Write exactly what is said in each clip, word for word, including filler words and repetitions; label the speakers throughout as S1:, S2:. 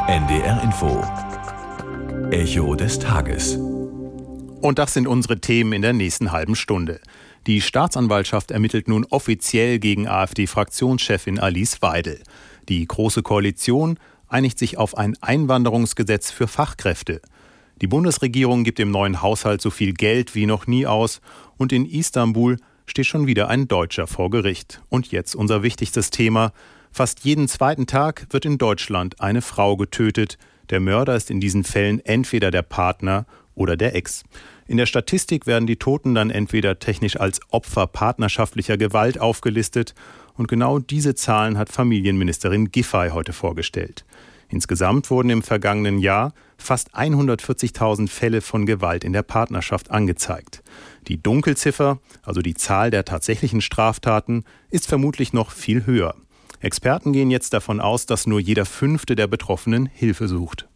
S1: N D R Info. Echo des Tages.
S2: Und das sind unsere Themen in der nächsten halben Stunde. Die Staatsanwaltschaft ermittelt nun offiziell gegen AfD-Fraktionschefin Alice Weidel. Die Große Koalition einigt sich auf ein Einwanderungsgesetz für Fachkräfte. Die Bundesregierung gibt im neuen Haushalt so viel Geld wie noch nie aus. Und in Istanbul steht schon wieder ein Deutscher vor Gericht. Und jetzt unser wichtigstes Thema. Fast jeden zweiten Tag wird in Deutschland eine Frau getötet. Der Mörder ist in diesen Fällen entweder der Partner oder der Ex. In der Statistik werden die Toten dann entweder technisch als Opfer partnerschaftlicher Gewalt aufgelistet. Und genau diese Zahlen hat Familienministerin Giffey heute vorgestellt. Insgesamt wurden im vergangenen Jahr fast hundertvierzigtausend Fälle von Gewalt in der Partnerschaft angezeigt. Die Dunkelziffer, also die Zahl der tatsächlichen Straftaten, ist vermutlich noch viel höher. Experten gehen jetzt davon aus, dass nur jeder Fünfte der Betroffenen Hilfe sucht.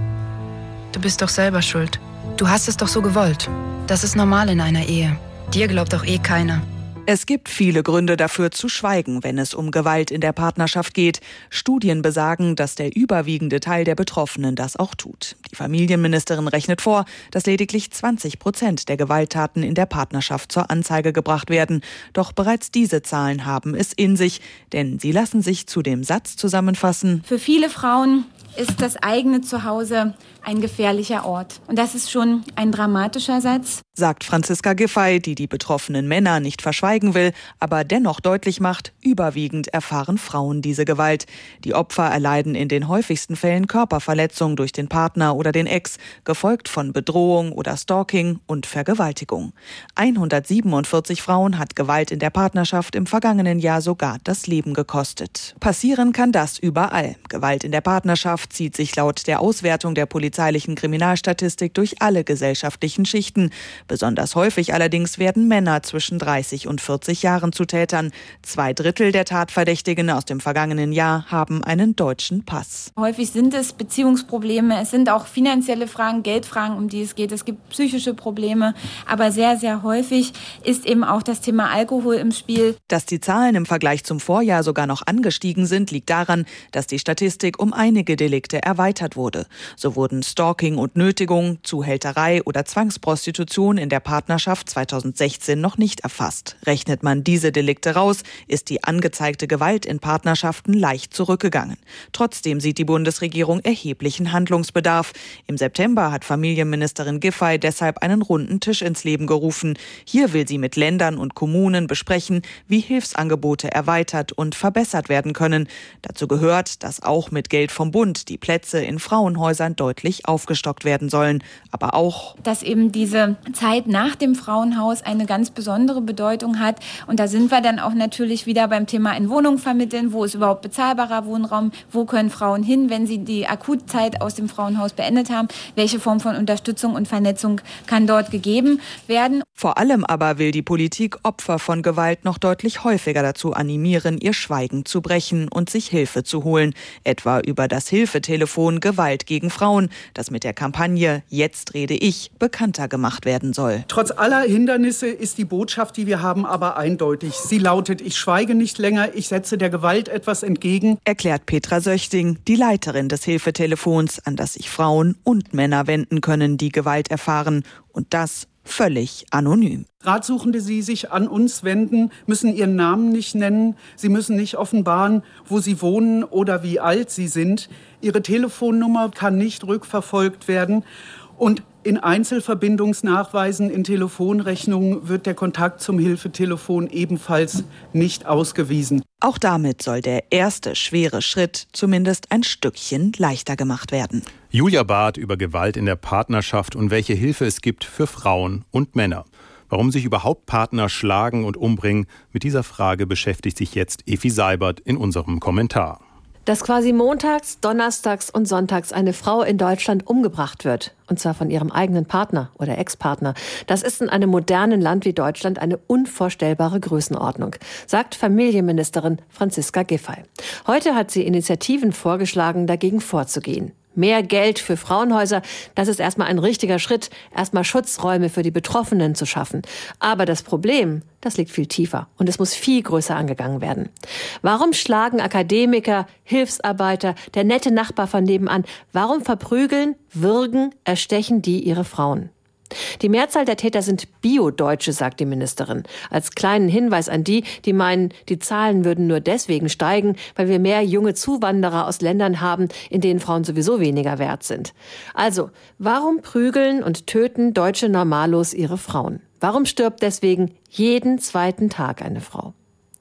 S3: Du bist doch selber schuld. Du hast es doch so gewollt. Das ist normal in einer Ehe. Dir glaubt doch eh keiner.
S4: Es gibt viele Gründe dafür zu schweigen, wenn es um Gewalt in der Partnerschaft geht. Studien besagen, dass der überwiegende Teil der Betroffenen das auch tut. Die Familienministerin rechnet vor, dass lediglich zwanzig Prozent der Gewalttaten in der Partnerschaft zur Anzeige gebracht werden. Doch bereits diese Zahlen haben es in sich, denn sie lassen sich zu dem Satz zusammenfassen:
S5: Für viele Frauen ist das eigene Zuhause ein gefährlicher Ort. Und das ist schon ein dramatischer Satz,
S4: sagt Franziska Giffey, die die betroffenen Männer nicht verschweigen will, aber dennoch deutlich macht, überwiegend erfahren Frauen diese Gewalt. Die Opfer erleiden in den häufigsten Fällen Körperverletzung durch den Partner oder den Ex, gefolgt von Bedrohung oder Stalking und Vergewaltigung. hundertsiebenundvierzig Frauen hat Gewalt in der Partnerschaft im vergangenen Jahr sogar das Leben gekostet. Passieren kann das überall. Gewalt in der Partnerschaft zieht sich laut der Auswertung der polizeilichen Kriminalstatistik durch alle gesellschaftlichen Schichten. Besonders häufig allerdings werden Männer zwischen dreißig und vierzig Jahren zu Tätern. Zwei Drittel der Tatverdächtigen aus dem vergangenen Jahr haben einen deutschen Pass.
S5: Häufig sind es Beziehungsprobleme, es sind auch finanzielle Fragen, Geldfragen, um die es geht. Es gibt psychische Probleme, aber sehr, sehr häufig ist eben auch das Thema Alkohol im Spiel.
S4: Dass die Zahlen im Vergleich zum Vorjahr sogar noch angestiegen sind, liegt daran, dass die Statistik um einige Delikte erweitert wurde. So wurden Stalking und Nötigung, Zuhälterei oder Zwangsprostitution in der Partnerschaft zweitausendsechzehn noch nicht erfasst. Rechnet man diese Delikte raus, ist die angezeigte Gewalt in Partnerschaften leicht zurückgegangen. Trotzdem sieht die Bundesregierung erheblichen Handlungsbedarf. Im September hat Familienministerin Giffey deshalb einen runden Tisch ins Leben gerufen. Hier will sie mit Ländern und Kommunen besprechen, wie Hilfsangebote erweitert und verbessert werden können. Dazu gehört, dass auch mit Geld vom Bund die Plätze in Frauenhäusern deutlich aufgestockt werden sollen. Aber auch,
S5: dass eben diese Zeit nach dem Frauenhaus eine ganz besondere Bedeutung hat. Und da sind wir dann auch natürlich wieder beim Thema in Wohnung vermitteln. Wo ist überhaupt bezahlbarer Wohnraum? Wo können Frauen hin, wenn sie die Akutzeit aus dem Frauenhaus beendet haben? Welche Form von Unterstützung und Vernetzung kann dort gegeben werden?
S4: Vor allem aber will die Politik Opfer von Gewalt noch deutlich häufiger dazu animieren, ihr Schweigen zu brechen und sich Hilfe zu holen. Etwa über das Hilfetelefon Gewalt gegen Frauen, das mit der Kampagne Jetzt rede ich bekannter gemacht werden soll.
S6: Trotz aller Hindernisse ist die Botschaft, die wir haben, aber eindeutig. Sie lautet: Ich schweige nicht länger, ich setze der Gewalt etwas entgegen,
S4: erklärt Petra Söchting, die Leiterin des Hilfetelefons, an das sich Frauen und Männer wenden können, die Gewalt erfahren. Und das völlig anonym.
S6: Ratsuchende, die sich an uns wenden, müssen ihren Namen nicht nennen. Sie müssen nicht offenbaren, wo sie wohnen oder wie alt sie sind. Ihre Telefonnummer kann nicht rückverfolgt werden. Und in Einzelverbindungsnachweisen, in Telefonrechnungen wird der Kontakt zum Hilfetelefon ebenfalls nicht ausgewiesen.
S4: Auch damit soll der erste schwere Schritt zumindest ein Stückchen leichter gemacht werden.
S2: Julia Barth über Gewalt in der Partnerschaft und welche Hilfe es gibt für Frauen und Männer. Warum sich überhaupt Partner schlagen und umbringen, mit dieser Frage beschäftigt sich jetzt Effi Seibert in unserem Kommentar.
S7: Dass quasi montags, donnerstags und sonntags eine Frau in Deutschland umgebracht wird, und zwar von ihrem eigenen Partner oder Ex-Partner, das ist in einem modernen Land wie Deutschland eine unvorstellbare Größenordnung, sagt Familienministerin Franziska Giffey. Heute hat sie Initiativen vorgeschlagen, dagegen vorzugehen. Mehr Geld für Frauenhäuser, das ist erstmal ein richtiger Schritt, erstmal Schutzräume für die Betroffenen zu schaffen. Aber das Problem, das liegt viel tiefer und es muss viel größer angegangen werden. Warum schlagen Akademiker, Hilfsarbeiter, der nette Nachbar von nebenan, warum verprügeln, würgen, erstechen die ihre Frauen? Die Mehrzahl der Täter sind Bio-Deutsche, sagt die Ministerin. Als kleinen Hinweis an die, die meinen, die Zahlen würden nur deswegen steigen, weil wir mehr junge Zuwanderer aus Ländern haben, in denen Frauen sowieso weniger wert sind. Also, warum prügeln und töten Deutsche normallos ihre Frauen? Warum stirbt deswegen jeden zweiten Tag eine Frau?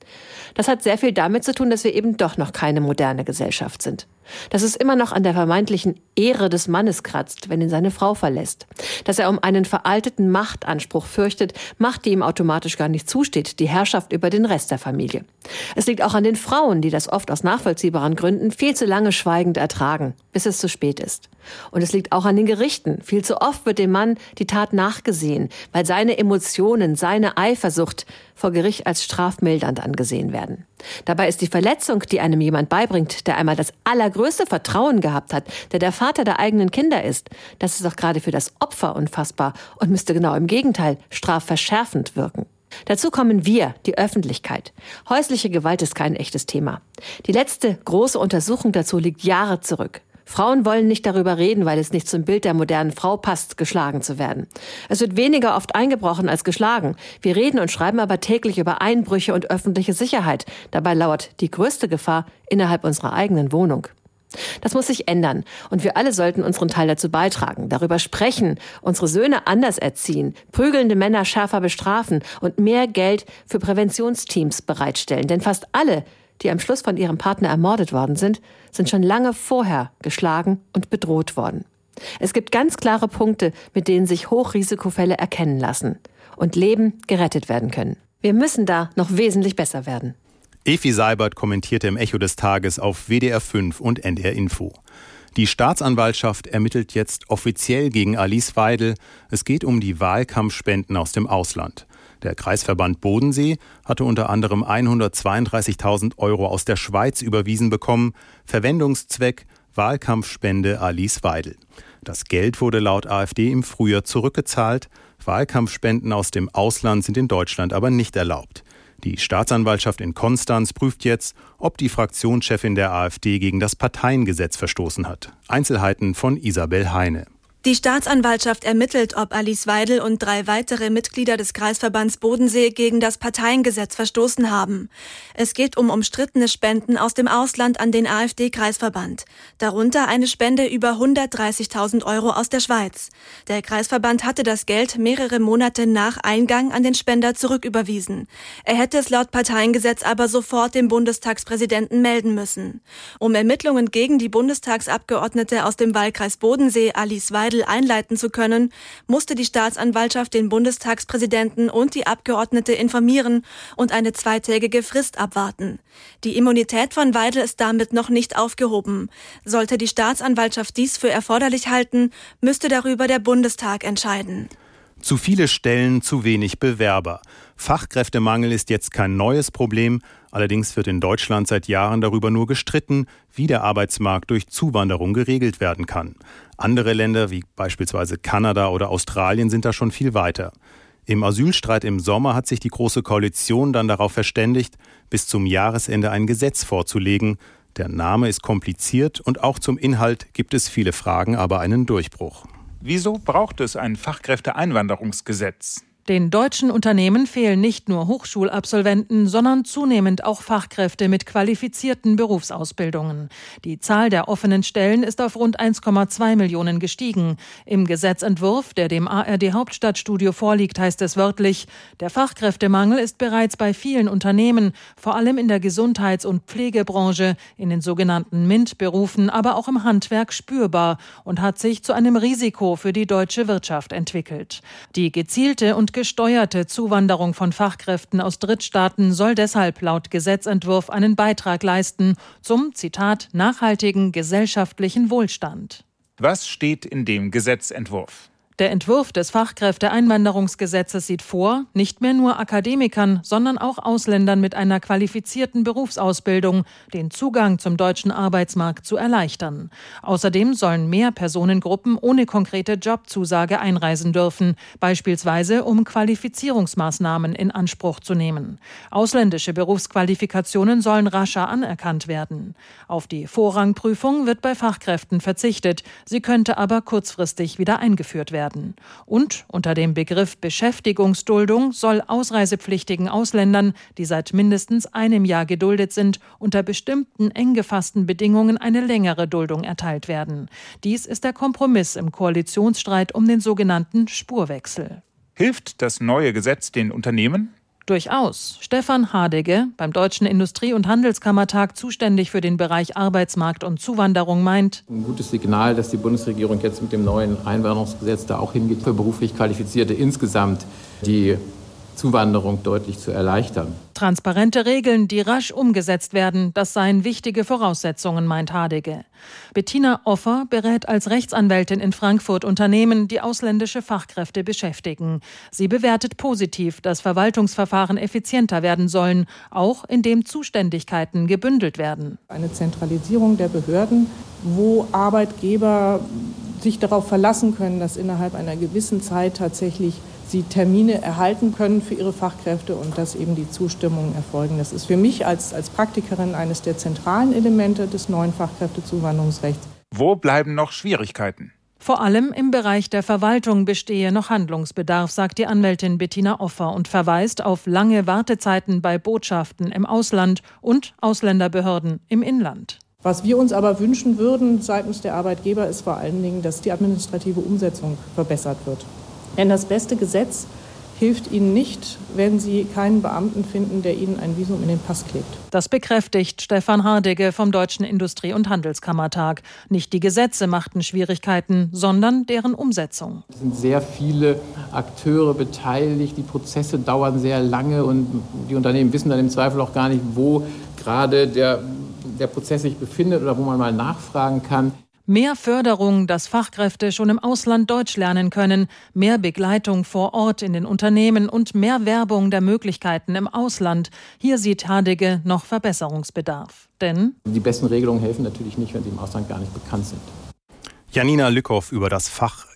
S7: Das hat sehr viel damit zu tun, dass wir eben doch noch keine moderne Gesellschaft sind. Dass es immer noch an der vermeintlichen Ehre des Mannes kratzt, wenn ihn seine Frau verlässt. Dass er um einen veralteten Machtanspruch fürchtet, Macht, die ihm automatisch gar nicht zusteht, die Herrschaft über den Rest der Familie. Es liegt auch an den Frauen, die das oft aus nachvollziehbaren Gründen viel zu lange schweigend ertragen, bis es zu spät ist. Und es liegt auch an den Gerichten. Viel zu oft wird dem Mann die Tat nachgesehen, weil seine Emotionen, seine Eifersucht vor Gericht als strafmildernd angesehen werden. Dabei ist die Verletzung, die einem jemand beibringt, der einmal das allergrößte Vertrauen gehabt hat, der der Vater der eigenen Kinder ist, das ist doch gerade für das Opfer unfassbar und müsste genau im Gegenteil strafverschärfend wirken. Dazu kommen wir, die Öffentlichkeit. Häusliche Gewalt ist kein echtes Thema. Die letzte große Untersuchung dazu liegt Jahre zurück. Frauen wollen nicht darüber reden, weil es nicht zum Bild der modernen Frau passt, geschlagen zu werden. Es wird weniger oft eingebrochen als geschlagen. Wir reden und schreiben aber täglich über Einbrüche und öffentliche Sicherheit. Dabei lauert die größte Gefahr innerhalb unserer eigenen Wohnung. Das muss sich ändern und wir alle sollten unseren Teil dazu beitragen, darüber sprechen, unsere Söhne anders erziehen, prügelnde Männer schärfer bestrafen und mehr Geld für Präventionsteams bereitstellen. Denn fast alle, die am Schluss von ihrem Partner ermordet worden sind, sind schon lange vorher geschlagen und bedroht worden. Es gibt ganz klare Punkte, mit denen sich Hochrisikofälle erkennen lassen und Leben gerettet werden können. Wir müssen da noch wesentlich besser werden.
S2: Evi Seibert kommentierte im Echo des Tages auf W D R fünf und N D R Info. Die Staatsanwaltschaft ermittelt jetzt offiziell gegen Alice Weidel. Es geht um die Wahlkampfspenden aus dem Ausland. Der Kreisverband Bodensee hatte unter anderem hundertzweiunddreißigtausend Euro aus der Schweiz überwiesen bekommen. Verwendungszweck Wahlkampfspende Alice Weidel. Das Geld wurde laut AfD im Frühjahr zurückgezahlt. Wahlkampfspenden aus dem Ausland sind in Deutschland aber nicht erlaubt. Die Staatsanwaltschaft in Konstanz prüft jetzt, ob die Fraktionschefin der AfD gegen das Parteiengesetz verstoßen hat. Einzelheiten von Isabel Heine.
S8: Die Staatsanwaltschaft ermittelt, ob Alice Weidel und drei weitere Mitglieder des Kreisverbands Bodensee gegen das Parteiengesetz verstoßen haben. Es geht um umstrittene Spenden aus dem Ausland an den AfD-Kreisverband. Darunter eine Spende über hundertdreißigtausend Euro aus der Schweiz. Der Kreisverband hatte das Geld mehrere Monate nach Eingang an den Spender zurücküberwiesen. Er hätte es laut Parteiengesetz aber sofort dem Bundestagspräsidenten melden müssen. Um Ermittlungen gegen die Bundestagsabgeordnete aus dem Wahlkreis Bodensee, Alice Weidel, einleiten zu können, musste die Staatsanwaltschaft den Bundestagspräsidenten und die Abgeordnete informieren und eine zweitägige Frist abwarten. Die Immunität von Weidel ist damit noch nicht aufgehoben. Sollte die Staatsanwaltschaft dies für erforderlich halten, müsste darüber der Bundestag entscheiden.
S2: Zu viele Stellen, zu wenig Bewerber. Fachkräftemangel ist jetzt kein neues Problem. Allerdings wird in Deutschland seit Jahren darüber nur gestritten, wie der Arbeitsmarkt durch Zuwanderung geregelt werden kann. Andere Länder wie beispielsweise Kanada oder Australien sind da schon viel weiter. Im Asylstreit im Sommer hat sich die Große Koalition dann darauf verständigt, bis zum Jahresende ein Gesetz vorzulegen. Der Name ist kompliziert und auch zum Inhalt gibt es viele Fragen, aber einen Durchbruch.
S9: Wieso braucht es ein Fachkräfteeinwanderungsgesetz?
S10: Den deutschen Unternehmen fehlen nicht nur Hochschulabsolventen, sondern zunehmend auch Fachkräfte mit qualifizierten Berufsausbildungen. Die Zahl der offenen Stellen ist auf rund eins Komma zwei Millionen gestiegen. Im Gesetzentwurf, der dem A R D-Hauptstadtstudio vorliegt, heißt es wörtlich, der Fachkräftemangel ist bereits bei vielen Unternehmen, vor allem in der Gesundheits- und Pflegebranche, in den sogenannten MINT-Berufen, aber auch im Handwerk spürbar und hat sich zu einem Risiko für die deutsche Wirtschaft entwickelt. Die gezielte und gesteuerte Zuwanderung von Fachkräften aus Drittstaaten soll deshalb laut Gesetzentwurf einen Beitrag leisten zum, Zitat, nachhaltigen gesellschaftlichen Wohlstand.
S9: Was steht in dem Gesetzentwurf?
S10: Der Entwurf des Fachkräfteeinwanderungsgesetzes sieht vor, nicht mehr nur Akademikern, sondern auch Ausländern mit einer qualifizierten Berufsausbildung den Zugang zum deutschen Arbeitsmarkt zu erleichtern. Außerdem sollen mehr Personengruppen ohne konkrete Jobzusage einreisen dürfen, beispielsweise um Qualifizierungsmaßnahmen in Anspruch zu nehmen. Ausländische Berufsqualifikationen sollen rascher anerkannt werden. Auf die Vorrangprüfung wird bei Fachkräften verzichtet, sie könnte aber kurzfristig wieder eingeführt werden. Und unter dem Begriff Beschäftigungsduldung soll ausreisepflichtigen Ausländern, die seit mindestens einem Jahr geduldet sind, unter bestimmten eng gefassten Bedingungen eine längere Duldung erteilt werden. Dies ist der Kompromiss im Koalitionsstreit um den sogenannten Spurwechsel.
S9: Hilft das neue Gesetz den Unternehmen?
S10: Durchaus. Stefan Hardegge, beim Deutschen Industrie- und Handelskammertag zuständig für den Bereich Arbeitsmarkt und Zuwanderung, meint:
S11: Ein gutes Signal, dass die Bundesregierung jetzt mit dem neuen Einwanderungsgesetz da auch hingeht, für beruflich Qualifizierte insgesamt die Zuwanderung deutlich zu erleichtern.
S10: Transparente Regeln, die rasch umgesetzt werden, das seien wichtige Voraussetzungen, meint Hardegge. Bettina Offer berät als Rechtsanwältin in Frankfurt Unternehmen, die ausländische Fachkräfte beschäftigen. Sie bewertet positiv, dass Verwaltungsverfahren effizienter werden sollen, auch indem Zuständigkeiten gebündelt werden.
S12: Eine Zentralisierung der Behörden, wo Arbeitgeber sich darauf verlassen können, dass innerhalb einer gewissen Zeit tatsächlich sie Termine erhalten können für ihre Fachkräfte und dass eben die Zustimmungen erfolgen. Das ist für mich als, als Praktikerin eines der zentralen Elemente des neuen Fachkräftezuwanderungsrechts.
S9: Wo bleiben noch Schwierigkeiten?
S10: Vor allem im Bereich der Verwaltung bestehe noch Handlungsbedarf, sagt die Anwältin Bettina Offer und verweist auf lange Wartezeiten bei Botschaften im Ausland und Ausländerbehörden im Inland.
S12: Was wir uns aber wünschen würden seitens der Arbeitgeber ist vor allen Dingen, dass die administrative Umsetzung verbessert wird. Denn das beste Gesetz hilft Ihnen nicht, wenn Sie keinen Beamten finden, der Ihnen ein Visum in den Pass klebt.
S10: Das bekräftigt Stefan Hardegge vom Deutschen Industrie- und Handelskammertag. Nicht die Gesetze machten Schwierigkeiten, sondern deren Umsetzung.
S11: Es sind sehr viele Akteure beteiligt, die Prozesse dauern sehr lange und die Unternehmen wissen dann im Zweifel auch gar nicht, wo gerade der, der Prozess sich befindet oder wo man mal nachfragen kann.
S10: Mehr Förderung, dass Fachkräfte schon im Ausland Deutsch lernen können, mehr Begleitung vor Ort in den Unternehmen und mehr Werbung der Möglichkeiten im Ausland. Hier sieht Hardegge noch Verbesserungsbedarf. Denn
S11: die besten Regelungen helfen natürlich nicht, wenn sie im Ausland gar nicht bekannt sind.
S2: Janina Lückhoff über das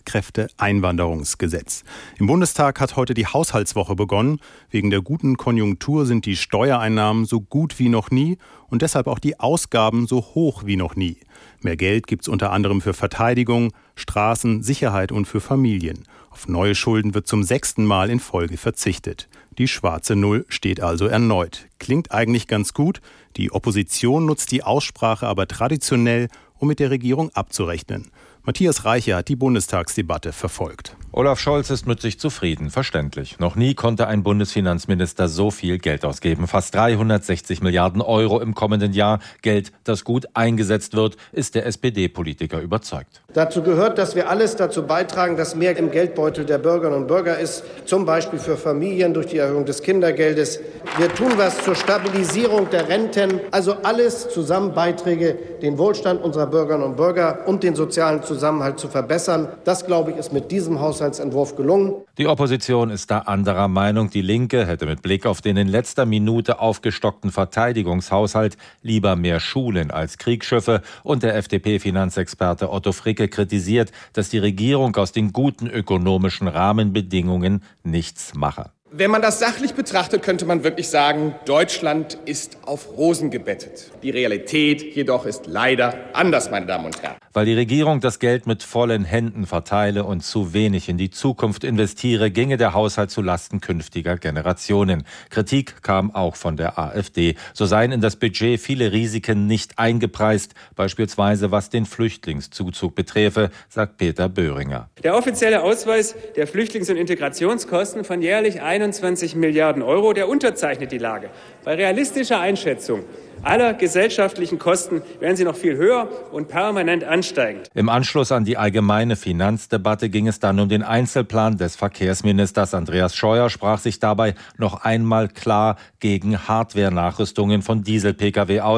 S2: Fachkräfteeinwanderungsgesetz. Im Bundestag hat heute die Haushaltswoche begonnen. Wegen der guten Konjunktur sind die Steuereinnahmen so gut wie noch nie und deshalb auch die Ausgaben so hoch wie noch nie. Mehr Geld gibt es unter anderem für Verteidigung, Straßen, Sicherheit und für Familien. Auf neue Schulden wird zum sechsten Mal in Folge verzichtet. Die schwarze Null steht also erneut. Klingt eigentlich ganz gut. Die Opposition nutzt die Aussprache aber traditionell, um mit der Regierung abzurechnen. Matthias Reiche hat die Bundestagsdebatte verfolgt.
S13: Olaf Scholz ist mit sich zufrieden, verständlich. Noch nie konnte ein Bundesfinanzminister so viel Geld ausgeben. Fast dreihundertsechzig Milliarden Euro im kommenden Jahr. Geld, das gut eingesetzt wird, ist der S P D-Politiker überzeugt.
S14: Dazu gehört, dass wir alles dazu beitragen, dass mehr im Geldbeutel der Bürgerinnen und Bürger ist. Zum Beispiel für Familien durch die Erhöhung des Kindergeldes. Wir tun was zur Stabilisierung der Renten. Also alles zusammen Beiträge, den Wohlstand unserer Bürgerinnen und Bürger und den sozialen Zusammenhalt zu verbessern. Das, glaube ich, ist mit diesem Haushaltsentwurf gelungen.
S13: Die Opposition ist da anderer Meinung. Die Linke hätte mit Blick auf den in letzter Minute aufgestockten Verteidigungshaushalt lieber mehr Schulen als Kriegsschiffe. Und der F D P-Finanzexperte Otto Fricke kritisiert, dass die Regierung aus den guten ökonomischen Rahmenbedingungen nichts mache.
S15: Wenn man das sachlich betrachtet, könnte man wirklich sagen, Deutschland ist auf Rosen gebettet. Die Realität jedoch ist leider anders, meine Damen und Herren.
S13: Weil die Regierung das Geld mit vollen Händen verteile und zu wenig in die Zukunft investiere, ginge der Haushalt zu Lasten künftiger Generationen. Kritik kam auch von der AfD. So seien in das Budget viele Risiken nicht eingepreist, beispielsweise was den Flüchtlingszuzug beträfe, sagt Peter Böhringer.
S16: Der offizielle Ausweis der Flüchtlings- und Integrationskosten von jährlich einundzwanzig Milliarden Euro, der unterzeichnet die Lage. Bei realistischer Einschätzung aller gesellschaftlichen Kosten werden sie noch viel höher und permanent ansteigend.
S13: Im Anschluss an die allgemeine Finanzdebatte ging es dann um den Einzelplan des Verkehrsministers. Andreas Scheuer sprach sich dabei noch einmal klar gegen Hardware-Nachrüstungen von Diesel-Pkw aus.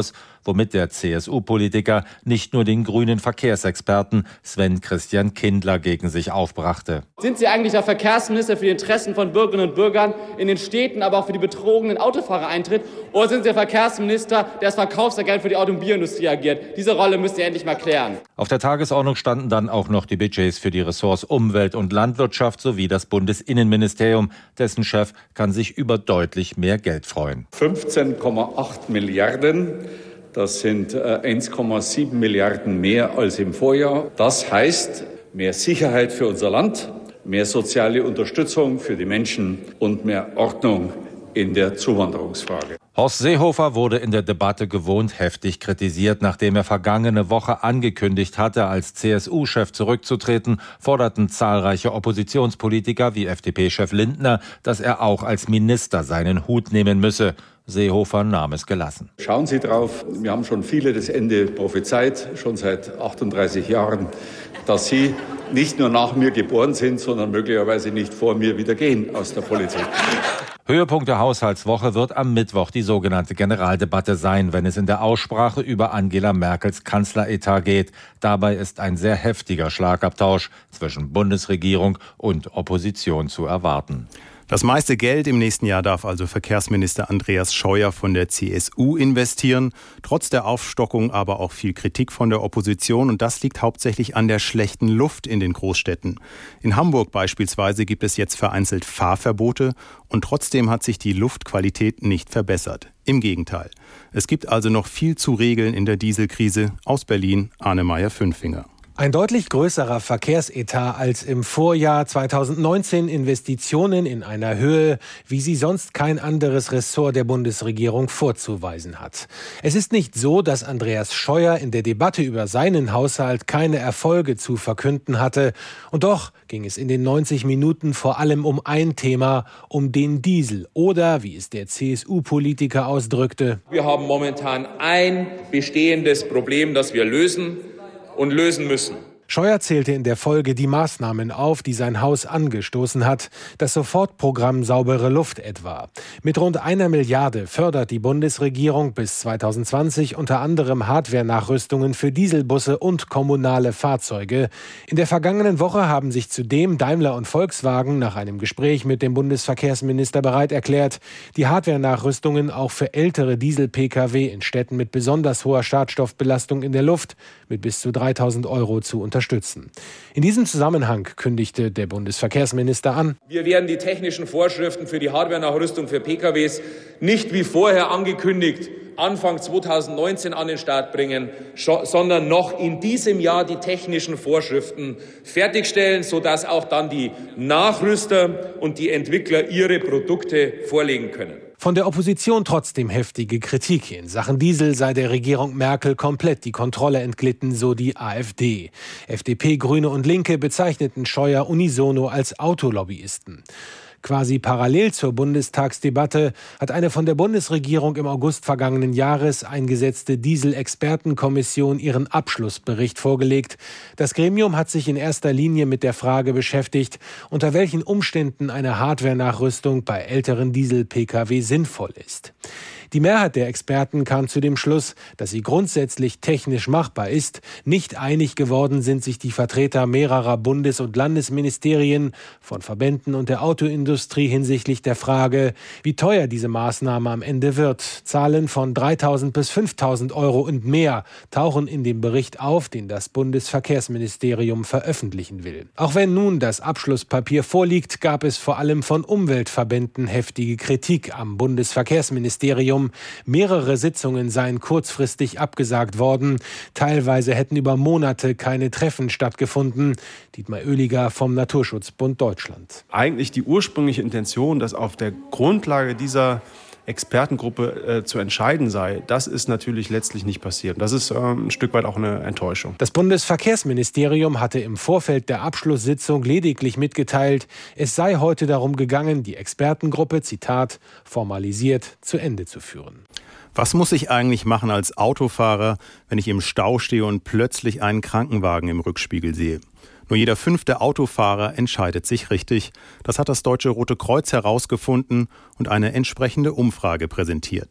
S13: womit der C S U-Politiker nicht nur den grünen Verkehrsexperten Sven Christian Kindler gegen sich aufbrachte.
S17: Sind Sie eigentlich der Verkehrsminister für die Interessen von Bürgerinnen und Bürgern in den Städten, aber auch für die betrogenen Autofahrer eintritt? Oder sind Sie der Verkehrsminister, der als Verkaufsagent für die Automobilindustrie agiert? Diese Rolle müsst ihr endlich mal klären.
S13: Auf der Tagesordnung standen dann auch noch die Budgets für die Ressorts Umwelt und Landwirtschaft sowie das Bundesinnenministerium. Dessen Chef kann sich über deutlich mehr Geld freuen.
S18: fünfzehn Komma acht Milliarden. Das sind eins Komma sieben Milliarden mehr als im Vorjahr. Das heißt mehr Sicherheit für unser Land, mehr soziale Unterstützung für die Menschen und mehr Ordnung in der Zuwanderungsfrage.
S13: Horst Seehofer wurde in der Debatte gewohnt heftig kritisiert. Nachdem er vergangene Woche angekündigt hatte, als C S U-Chef zurückzutreten, forderten zahlreiche Oppositionspolitiker wie F D P-Chef Lindner, dass er auch als Minister seinen Hut nehmen müsse. Seehofer nahm es gelassen.
S18: Schauen Sie drauf, wir haben schon viele das Ende prophezeit, schon seit achtunddreißig Jahren, dass Sie nicht nur nach mir geboren sind, sondern möglicherweise nicht vor mir wieder gehen aus der Politik.
S13: Höhepunkt der Haushaltswoche wird am Mittwoch die sogenannte Generaldebatte sein, wenn es in der Aussprache über Angela Merkels Kanzleretat geht. Dabei ist ein sehr heftiger Schlagabtausch zwischen Bundesregierung und Opposition zu erwarten.
S2: Das meiste Geld im nächsten Jahr darf also Verkehrsminister Andreas Scheuer von der C S U investieren. Trotz der Aufstockung aber auch viel Kritik von der Opposition. Und das liegt hauptsächlich an der schlechten Luft in den Großstädten. In Hamburg beispielsweise gibt es jetzt vereinzelt Fahrverbote. Und trotzdem hat sich die Luftqualität nicht verbessert. Im Gegenteil. Es gibt also noch viel zu regeln in der Dieselkrise. Aus Berlin, Arne-Meyer-Fünfinger.
S19: Ein deutlich größerer Verkehrsetat als im Vorjahr zweitausendneunzehn, Investitionen in einer Höhe, wie sie sonst kein anderes Ressort der Bundesregierung vorzuweisen hat. Es ist nicht so, dass Andreas Scheuer in der Debatte über seinen Haushalt keine Erfolge zu verkünden hatte. Und doch ging es in den neunzig Minuten vor allem um ein Thema, um den Diesel. Oder, wie es der C S U-Politiker ausdrückte:
S20: Wir haben momentan ein bestehendes Problem, das wir lösen und lösen müssen.
S19: Scheuer zählte in der Folge die Maßnahmen auf, die sein Haus angestoßen hat. Das Sofortprogramm Saubere Luft etwa. Mit rund einer Milliarde fördert die Bundesregierung bis zweitausendzwanzig unter anderem Hardware-Nachrüstungen für Dieselbusse und kommunale Fahrzeuge. In der vergangenen Woche haben sich zudem Daimler und Volkswagen nach einem Gespräch mit dem Bundesverkehrsminister bereit erklärt, die Hardware-Nachrüstungen auch für ältere Diesel-P K W in Städten mit besonders hoher Schadstoffbelastung in der Luft mit bis zu dreitausend Euro zu unterstützen. unterstützen. In diesem Zusammenhang kündigte der Bundesverkehrsminister an:
S20: Wir werden die technischen Vorschriften für die Hardware-Nachrüstung für P K Ws nicht wie vorher angekündigt Anfang zweitausendneunzehn an den Start bringen, sondern noch in diesem Jahr die technischen Vorschriften fertigstellen, sodass auch dann die Nachrüster und die Entwickler ihre Produkte vorlegen können.
S19: Von der Opposition trotzdem heftige Kritik. In Sachen Diesel sei der Regierung Merkel komplett die Kontrolle entglitten, so die AfD. F D P, Grüne und Linke bezeichneten Scheuer unisono als Autolobbyisten. Quasi parallel zur Bundestagsdebatte hat eine von der Bundesregierung im August vergangenen Jahres eingesetzte Diesel-Expertenkommission ihren Abschlussbericht vorgelegt. Das Gremium hat sich in erster Linie mit der Frage beschäftigt, unter welchen Umständen eine Hardware-Nachrüstung bei älteren Diesel-P K W sinnvoll ist. Die Mehrheit der Experten kam zu dem Schluss, dass sie grundsätzlich technisch machbar ist. Nicht einig geworden sind sich die Vertreter mehrerer Bundes- und Landesministerien, von Verbänden und der Autoindustrie hinsichtlich der Frage, wie teuer diese Maßnahme am Ende wird. Zahlen von dreitausend bis fünftausend Euro und mehr tauchen in dem Bericht auf, den das Bundesverkehrsministerium veröffentlichen will. Auch wenn nun das Abschlusspapier vorliegt, gab es vor allem von Umweltverbänden heftige Kritik am Bundesverkehrsministerium. Mehrere Sitzungen seien kurzfristig abgesagt worden. Teilweise hätten über Monate keine Treffen stattgefunden. Dietmar Oehliger vom Naturschutzbund Deutschland.
S21: Eigentlich die ursprüngliche Intention, dass auf der Grundlage dieser Expertengruppe äh, zu entscheiden sei, das ist natürlich letztlich nicht passiert. Das ist äh, ein Stück weit auch eine Enttäuschung.
S19: Das Bundesverkehrsministerium hatte im Vorfeld der Abschlusssitzung lediglich mitgeteilt, es sei heute darum gegangen, die Expertengruppe, Zitat, formalisiert zu Ende zu führen.
S2: Was muss ich eigentlich machen als Autofahrer, wenn ich im Stau stehe und plötzlich einen Krankenwagen im Rückspiegel sehe? Nur jeder fünfte Autofahrer entscheidet sich richtig. Das hat das Deutsche Rote Kreuz herausgefunden und eine entsprechende Umfrage präsentiert.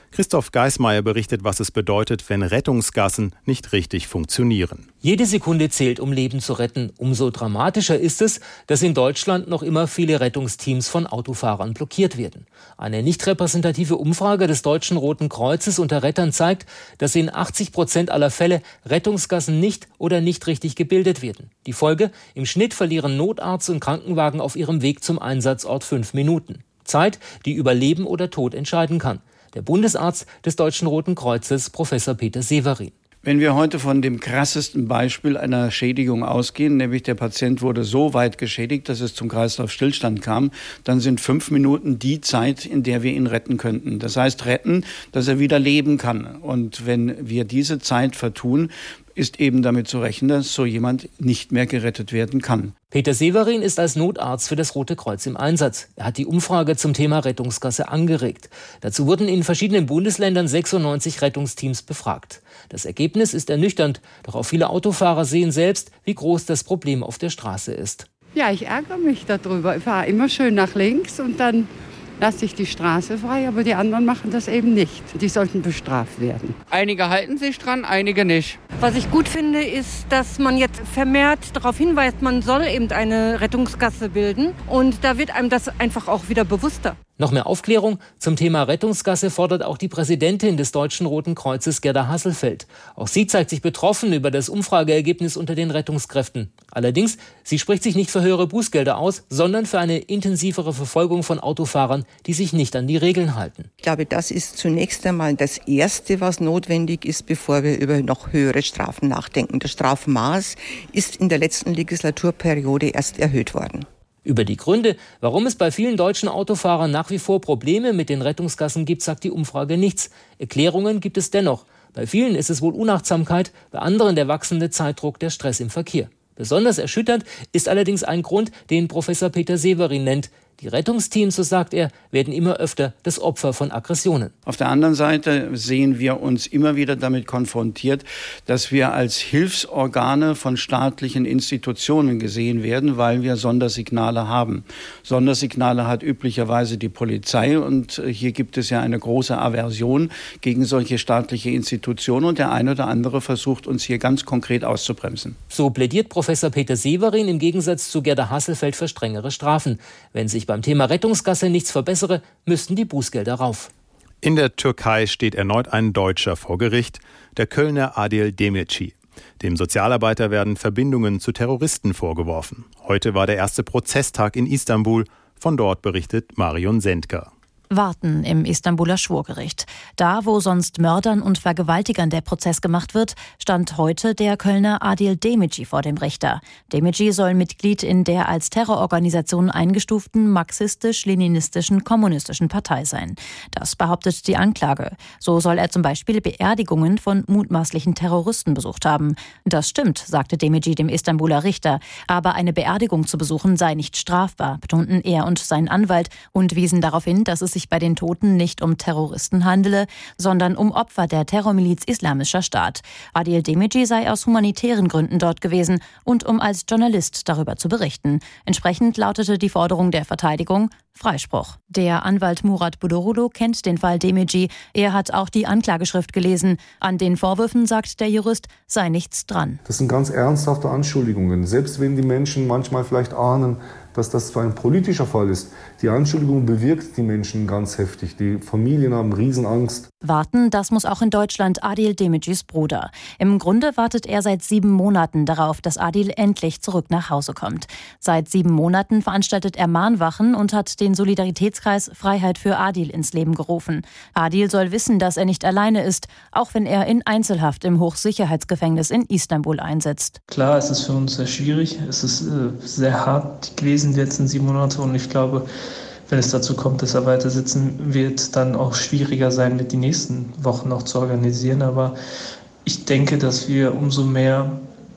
S2: Christoph Geismeier berichtet, was es bedeutet, wenn Rettungsgassen nicht richtig funktionieren.
S1: Jede Sekunde zählt, um Leben zu retten. Umso dramatischer ist es, dass in Deutschland noch immer viele Rettungsteams von Autofahrern blockiert werden. Eine nicht repräsentative Umfrage des Deutschen Roten Kreuzes unter Rettern zeigt, dass in achtzig Prozent aller Fälle Rettungsgassen nicht oder nicht richtig gebildet werden. Die Folge: Im Schnitt verlieren Notarzt und Krankenwagen auf ihrem Weg zum Einsatzort fünf Minuten. Zeit, die über Leben oder Tod entscheiden kann. Der Bundesarzt des Deutschen Roten Kreuzes, Professor Peter Severin.
S22: Wenn wir heute von dem krassesten Beispiel einer Schädigung ausgehen, nämlich der Patient wurde so weit geschädigt, dass es zum Kreislaufstillstand kam, dann sind fünf Minuten die Zeit, in der wir ihn retten könnten. Das heißt retten, dass er wieder leben kann. Und wenn wir diese Zeit vertun, ist eben damit zu rechnen, dass so jemand nicht mehr gerettet werden kann.
S1: Peter Severin ist als Notarzt für das Rote Kreuz im Einsatz. Er hat die Umfrage zum Thema Rettungsgasse angeregt. Dazu wurden in verschiedenen Bundesländern sechsundneunzig Rettungsteams befragt. Das Ergebnis ist ernüchternd, doch auch viele Autofahrer sehen selbst, wie groß das Problem auf der Straße ist.
S23: Ja, ich ärgere mich darüber. Ich fahre immer schön nach links und dann lasse ich die Straße frei, aber die anderen machen das eben nicht. Die sollten bestraft werden.
S24: Einige halten sich dran, einige nicht.
S25: Was ich gut finde, ist, dass man jetzt vermehrt darauf hinweist, man soll eben eine Rettungsgasse bilden. Und da wird einem das einfach auch wieder bewusster.
S1: Noch mehr Aufklärung zum Thema Rettungsgasse fordert auch die Präsidentin des Deutschen Roten Kreuzes, Gerda Hasselfeld. Auch sie zeigt sich betroffen über das Umfrageergebnis unter den Rettungskräften. Allerdings, sie spricht sich nicht für höhere Bußgelder aus, sondern für eine intensivere Verfolgung von Autofahrern, die sich nicht an die Regeln halten.
S26: Ich glaube, das ist zunächst einmal das Erste, was notwendig ist, bevor wir über noch höhere Strafen nachdenken. Das Strafmaß ist in der letzten Legislaturperiode erst erhöht worden.
S1: Über die Gründe, warum es bei vielen deutschen Autofahrern nach wie vor Probleme mit den Rettungsgassen gibt, sagt die Umfrage nichts. Erklärungen gibt es dennoch. Bei vielen ist es wohl Unachtsamkeit, bei anderen der wachsende Zeitdruck, der Stress im Verkehr. Besonders erschütternd ist allerdings ein Grund, den Professor Peter Severin nennt. Die Rettungsteams, so sagt er, werden immer öfter das Opfer von Aggressionen.
S22: Auf der anderen Seite sehen wir uns immer wieder damit konfrontiert, dass wir als Hilfsorgane von staatlichen Institutionen gesehen werden, weil wir Sondersignale haben. Sondersignale hat üblicherweise die Polizei und hier gibt es ja eine große Aversion gegen solche staatliche Institutionen und der eine oder andere versucht uns hier ganz konkret auszubremsen.
S1: So plädiert Professor Peter Severin im Gegensatz zu Gerda Hasselfeld für strengere Strafen. Wenn sich beim Thema Rettungsgasse nichts verbessere, müssten die Bußgelder rauf.
S2: In der Türkei steht erneut ein Deutscher vor Gericht, der Kölner Adil Demirci. Dem Sozialarbeiter werden Verbindungen zu Terroristen vorgeworfen. Heute war der erste Prozesstag in Istanbul. Von dort berichtet Marion Sendker.
S27: Warten im Istanbuler Schwurgericht. Da, wo sonst Mördern und Vergewaltigern der Prozess gemacht wird, stand heute der Kölner Adil Demirci vor dem Richter. Demirci soll Mitglied in der als Terrororganisation eingestuften marxistisch-leninistischen kommunistischen Partei sein. Das behauptet die Anklage. So soll er zum Beispiel Beerdigungen von mutmaßlichen Terroristen besucht haben. Das stimmt, sagte Demirci dem Istanbuler Richter. Aber eine Beerdigung zu besuchen sei nicht strafbar, betonten er und sein Anwalt und wiesen darauf hin, dass es sich bei den Toten nicht um Terroristen handele, sondern um Opfer der Terrormiliz Islamischer Staat. Adil Demirci sei aus humanitären Gründen dort gewesen und um als Journalist darüber zu berichten. Entsprechend lautete die Forderung der Verteidigung Freispruch. Der Anwalt Murat Budurulu kennt den Fall Demirci. Er hat auch die Anklageschrift gelesen. An den Vorwürfen, sagt der Jurist, sei nichts dran.
S28: Das sind ganz ernsthafte Anschuldigungen. Selbst wenn die Menschen manchmal vielleicht ahnen, dass das zwar ein politischer Fall ist, die Anschuldigung bewirkt die Menschen ganz heftig. Die Familien haben Riesenangst.
S27: Warten, das muss auch in Deutschland Adil Demircis Bruder. Im Grunde wartet er seit sieben Monaten darauf, dass Adil endlich zurück nach Hause kommt. Seit sieben Monaten veranstaltet er Mahnwachen und hat den Solidaritätskreis Freiheit für Adil ins Leben gerufen. Adil soll wissen, dass er nicht alleine ist, auch wenn er in Einzelhaft im Hochsicherheitsgefängnis in Istanbul einsetzt.
S29: Klar, es ist für uns sehr schwierig. Es ist äh, sehr hart gewesen die letzten sieben Monate und ich glaube, wenn es dazu kommt, dass er weiter sitzen wird, dann auch schwieriger sein, mit den nächsten Wochen noch zu organisieren. Aber ich denke, dass wir umso mehr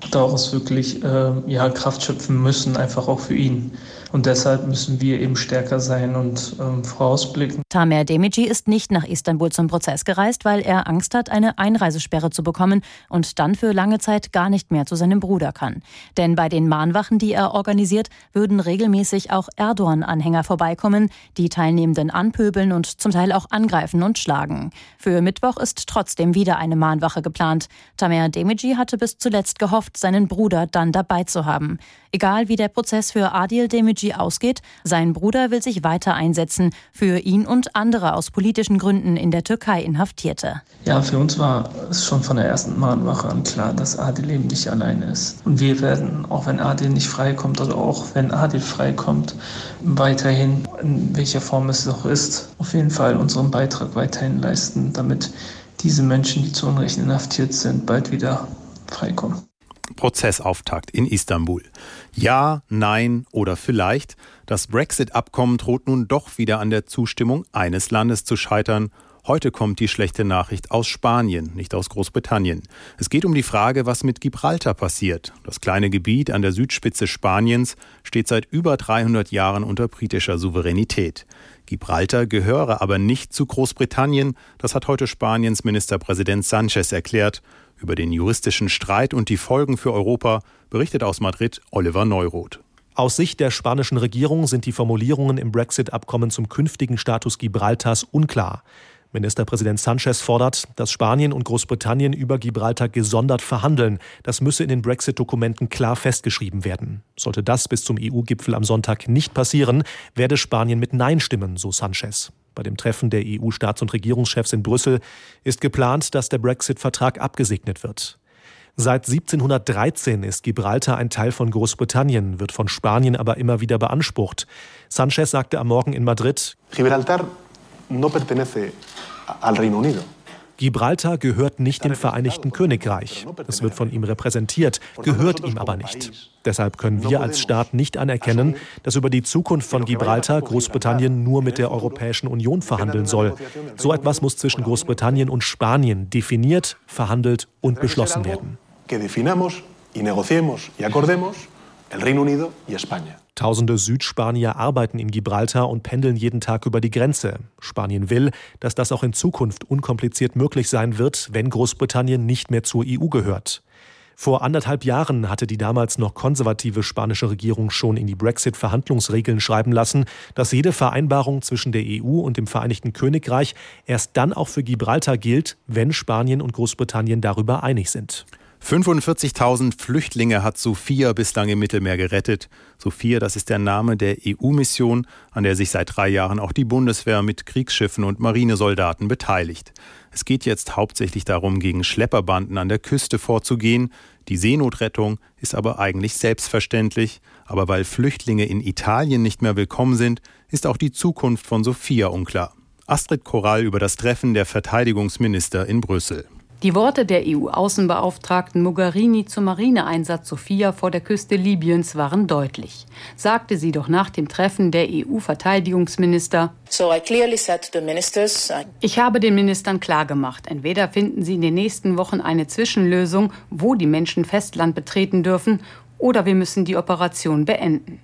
S29: daraus wirklich äh, ja, Kraft schöpfen müssen, einfach auch für ihn. Und deshalb müssen wir eben stärker sein und ähm, vorausblicken.
S27: Tamer Demirci ist nicht nach Istanbul zum Prozess gereist, weil er Angst hat, eine Einreisesperre zu bekommen und dann für lange Zeit gar nicht mehr zu seinem Bruder kann. Denn bei den Mahnwachen, die er organisiert, würden regelmäßig auch Erdogan-Anhänger vorbeikommen, die Teilnehmenden anpöbeln und zum Teil auch angreifen und schlagen. Für Mittwoch ist trotzdem wieder eine Mahnwache geplant. Tamer Demirci hatte bis zuletzt gehofft, seinen Bruder dann dabei zu haben. Egal wie der Prozess für Adil Demirci ausgeht, sein Bruder will sich weiter einsetzen für ihn und andere aus politischen Gründen in der Türkei Inhaftierte.
S29: Ja, für uns war es schon von der ersten Mahnwache an klar, dass Adil eben nicht alleine ist. Und wir werden, auch wenn Adil nicht freikommt oder auch wenn Adil freikommt, weiterhin, in welcher Form es auch ist, auf jeden Fall unseren Beitrag weiterhin leisten, damit diese Menschen, die zu Unrecht inhaftiert sind, bald wieder freikommen.
S2: Prozessauftakt in Istanbul. Ja, nein oder vielleicht. Das Brexit-Abkommen droht nun doch wieder an der Zustimmung eines Landes zu scheitern. Heute kommt die schlechte Nachricht aus Spanien, nicht aus Großbritannien. Es geht um die Frage, was mit Gibraltar passiert. Das kleine Gebiet an der Südspitze Spaniens steht seit über dreihundert Jahren unter britischer Souveränität. Gibraltar gehöre aber nicht zu Großbritannien. Das hat heute Spaniens Ministerpräsident Sánchez erklärt. Über den juristischen Streit und die Folgen für Europa berichtet aus Madrid Oliver Neuroth.
S3: Aus Sicht der spanischen Regierung sind die Formulierungen im Brexit-Abkommen zum künftigen Status Gibraltars unklar. Ministerpräsident Sánchez fordert, dass Spanien und Großbritannien über Gibraltar gesondert verhandeln. Das müsse in den Brexit-Dokumenten klar festgeschrieben werden. Sollte das bis zum E U-Gipfel am Sonntag nicht passieren, werde Spanien mit Nein stimmen, so Sánchez. Bei dem Treffen der E U-Staats- und Regierungschefs in Brüssel ist geplant, dass der Brexit-Vertrag abgesegnet wird. Seit siebzehnhundertdreizehn ist Gibraltar ein Teil von Großbritannien, wird von Spanien aber immer wieder beansprucht. Sánchez sagte am Morgen in Madrid:
S4: Gibraltar no pertenece al Reino Unido.
S3: Gibraltar gehört nicht dem Vereinigten Königreich. Es wird von ihm repräsentiert, gehört ihm aber nicht. Deshalb können wir als Staat nicht anerkennen, dass über die Zukunft von Gibraltar Großbritannien nur mit der Europäischen Union verhandeln soll. So etwas muss zwischen Großbritannien und Spanien definiert, verhandelt und beschlossen werden. Tausende Südspanier arbeiten in Gibraltar und pendeln jeden Tag über die Grenze. Spanien will, dass das auch in Zukunft unkompliziert möglich sein wird, wenn Großbritannien nicht mehr zur E U gehört. Vor anderthalb Jahren hatte die damals noch konservative spanische Regierung schon in die Brexit-Verhandlungsregeln schreiben lassen, dass jede Vereinbarung zwischen der E U und dem Vereinigten Königreich erst dann auch für Gibraltar gilt, wenn Spanien und Großbritannien darüber einig sind.
S2: fünfundvierzigtausend Flüchtlinge hat Sophia bislang im Mittelmeer gerettet. Sophia, das ist der Name der E U-Mission, an der sich seit drei Jahren auch die Bundeswehr mit Kriegsschiffen und Marinesoldaten beteiligt. Es geht jetzt hauptsächlich darum, gegen Schlepperbanden an der Küste vorzugehen. Die Seenotrettung ist aber eigentlich selbstverständlich. Aber weil Flüchtlinge in Italien nicht mehr willkommen sind, ist auch die Zukunft von Sophia unklar. Astrid Korall über das Treffen der Verteidigungsminister in Brüssel.
S5: Die Worte der E U-Außenbeauftragten Mogherini zum Marineeinsatz Sophia vor der Küste Libyens waren deutlich. Sagte sie doch nach dem Treffen der E U-Verteidigungsminister: Ich habe den Ministern klargemacht, entweder finden sie in den nächsten Wochen eine Zwischenlösung, wo die Menschen Festland betreten dürfen, oder wir müssen die Operation beenden.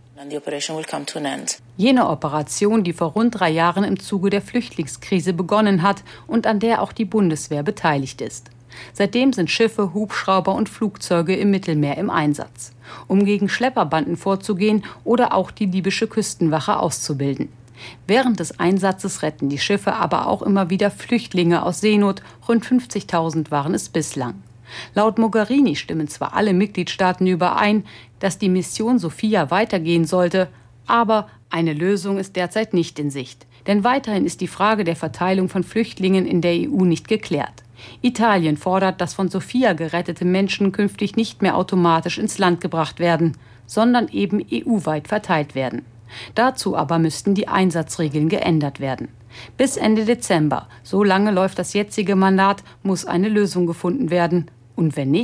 S5: Jene Operation, die vor rund drei Jahren im Zuge der Flüchtlingskrise begonnen hat und an der auch die Bundeswehr beteiligt ist. Seitdem sind Schiffe, Hubschrauber und Flugzeuge im Mittelmeer im Einsatz, um gegen Schlepperbanden vorzugehen oder auch die libysche Küstenwache auszubilden. Während des Einsatzes retten die Schiffe aber auch immer wieder Flüchtlinge aus Seenot, rund fünfzigtausend waren es bislang. Laut Mogherini stimmen zwar alle Mitgliedstaaten überein, dass die Mission Sophia weitergehen sollte, aber eine Lösung ist derzeit nicht in Sicht. Denn weiterhin ist die Frage der Verteilung von Flüchtlingen in der E U nicht geklärt. Italien fordert, dass von Sophia gerettete Menschen künftig nicht mehr automatisch ins Land gebracht werden, sondern eben E U-weit verteilt werden. Dazu aber müssten die Einsatzregeln geändert werden. Bis Ende Dezember, so lange läuft das jetzige Mandat, muss eine Lösung gefunden werden. Und wenn nicht?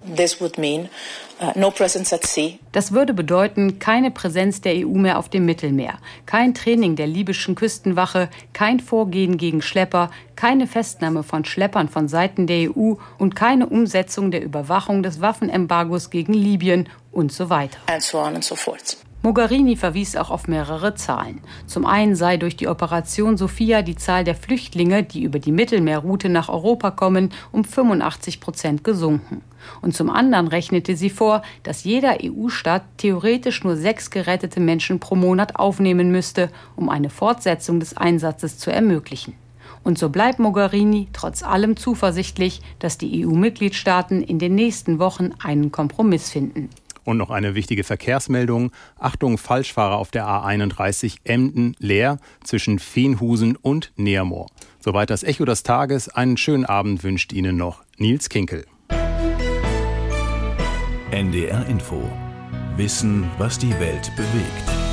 S6: This would mean uh, no presence at sea.
S5: Das würde bedeuten, keine Präsenz der E U mehr auf dem Mittelmeer, kein Training der libyschen Küstenwache, kein Vorgehen gegen Schlepper, keine Festnahme von Schleppern von Seiten der E U und keine Umsetzung der Überwachung des Waffenembargos gegen Libyen und so weiter.
S6: And so on and so forth.
S5: Mogherini verwies auch auf mehrere Zahlen. Zum einen sei durch die Operation Sophia die Zahl der Flüchtlinge, die über die Mittelmeerroute nach Europa kommen, um fünfundachtzig Prozent gesunken. Und zum anderen rechnete sie vor, dass jeder E U-Staat theoretisch nur sechs gerettete Menschen pro Monat aufnehmen müsste, um eine Fortsetzung des Einsatzes zu ermöglichen. Und so bleibt Mogherini trotz allem zuversichtlich, dass die E U-Mitgliedstaaten in den nächsten Wochen einen Kompromiss finden.
S2: Und noch eine wichtige Verkehrsmeldung. Achtung, Falschfahrer auf der A einunddreißig Emden-Leer zwischen Veenhusen und Neermoor. Soweit das Echo des Tages. Einen schönen Abend wünscht Ihnen noch Nils Kinkel.
S7: N D R Info. Wissen, was die Welt bewegt.